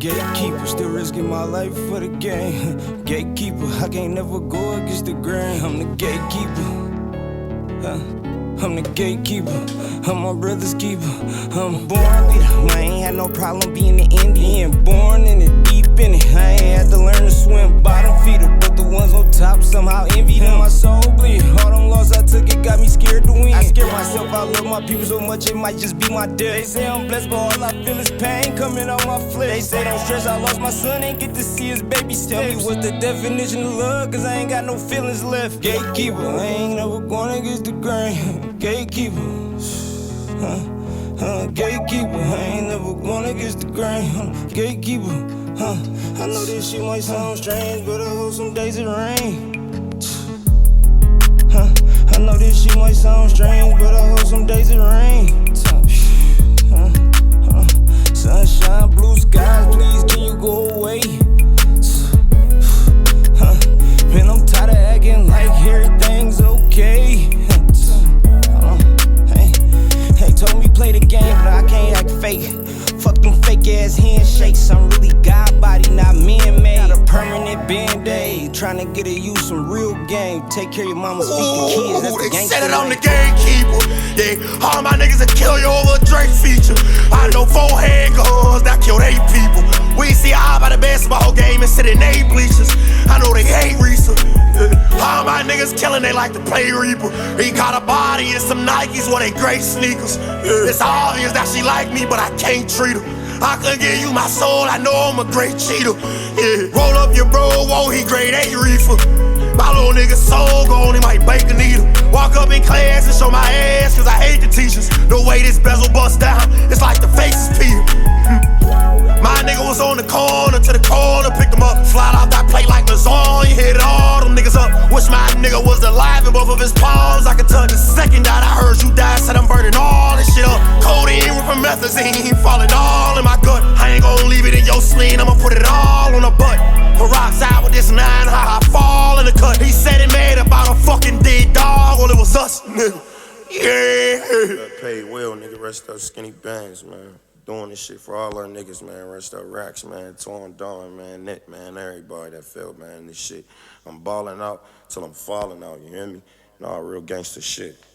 Gatekeeper, still risking my life for the game. Gatekeeper, I can't never go against the grain. I'm the gatekeeper. I'm the gatekeeper. I'm my brother's keeper. I'm a born leader. I ain't had no problem being the Indian. Born in it, deep in it. I ain't had to learn to swim. Bottom feeder, but the ones on top somehow envy them. My soul bleed. All them losses I took, it got me scared to win. I scare myself, I love my people so much it might just be my death. They say I'm blessed, but all I feel is pain coming on my flesh. They say don't stress, I lost my son, ain't get to see his baby steps. Tell me what's the definition of love, cause I ain't got no feelings left. Gatekeeper, I ain't never going against the grain. Gatekeeper, gatekeeper, I ain't never going against the grain. Gatekeeper, I know this shit might sound strange, but I hope some days it rain. I know this shit might sound strange, but I hope some days it rain. Sunshine, blue skies, please can you go away? Man, I'm tired of acting like everything's okay. Hey, told me play the game, but I can't act fake. Fuck them fake ass handshakes. I'm really God body, not man-made. Got a permanent band-aid. Tryna get at you some real game. Take care of your mama, speak to kids. That's the they gangster said it on way. the gatekeeper. Yeah, all my niggas will kill you over a Drake feature. I know 4 handguns that killed 8 people. We see eye by the basketball game and sit in 8 bleachers. I know they hate Reeser. All my niggas killing, they like to play Reaper. He got a body and some Nikes, one they great sneakers. It's obvious that she like me, but I can't treat her. I could give you my soul, I know I'm a great cheater. Yeah, roll up your bro, whoa, he grade A reefer. My little nigga soul gone, he might bake a needle. Walk up in class and show my ass, cause I hate the teachers. The way this bezel bust down, it's like the faces peel. My nigga was on the corner, to the corner, picked him up, slide off that plate like lasagna, hit all them niggas up. Wish my nigga was alive in both of his palms. I could touch the second that I heard you die, said I'm burning all this shit up. Codeine with promethazine, falling all in my gut. I ain't gon' leave it in your sling, I'ma put it all on the butt. Peroxide with this 9, how I fall in the cut. He said it made about a fucking dead dog, well it was us, nigga. Yeah. Got paid well, nigga. Rest up skinny bangs, man. Doing this shit for all our niggas, man. Rest up racks, man. Torn Dawn, man. Nick, man. Everybody that felt, man. This shit. I'm balling out till I'm falling out, you hear me? Nah, real gangster shit.